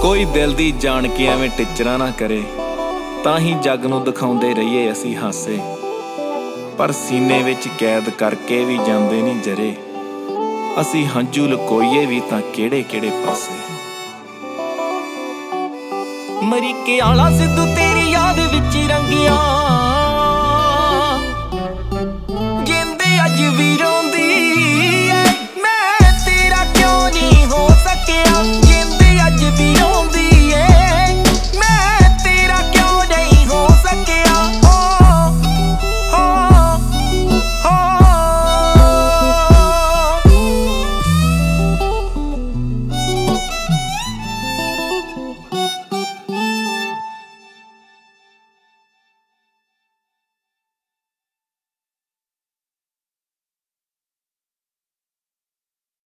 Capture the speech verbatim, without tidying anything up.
ਕੋਈ ਦਿਲ ਦੀ ਜਾਣ ਕੇ ਐਵੇਂ ਟਿਚਰਾਂ ਨਾ ਕਰੇ, ਤਾਂ ਹੀ ਜੱਗ ਨੂੰ ਦਿਖਾਉਂਦੇ ਰਹੀਏ ਅਸੀਂ ਹਾਸੇ। ਪਰ ਸੀਨੇ ਵਿੱਚ ਕੈਦ ਕਰਕੇ ਵੀ ਜਾਂਦੇ ਨਹੀਂ ਜਰੇ, ਅਸੀਂ ਹੰਝੂ ਲੁਕੋਈਏ ਵੀ ਤਾਂ ਕਿਹੜੇ ਕਿਹੜੇ ਪਾਸੇ। ਮਰੀਕੇ ਆਲਾ ਸਿੱਧੂ ਤੇਰੀ ਯਾਦ ਵਿੱਚ ਰੰਗਿਆ,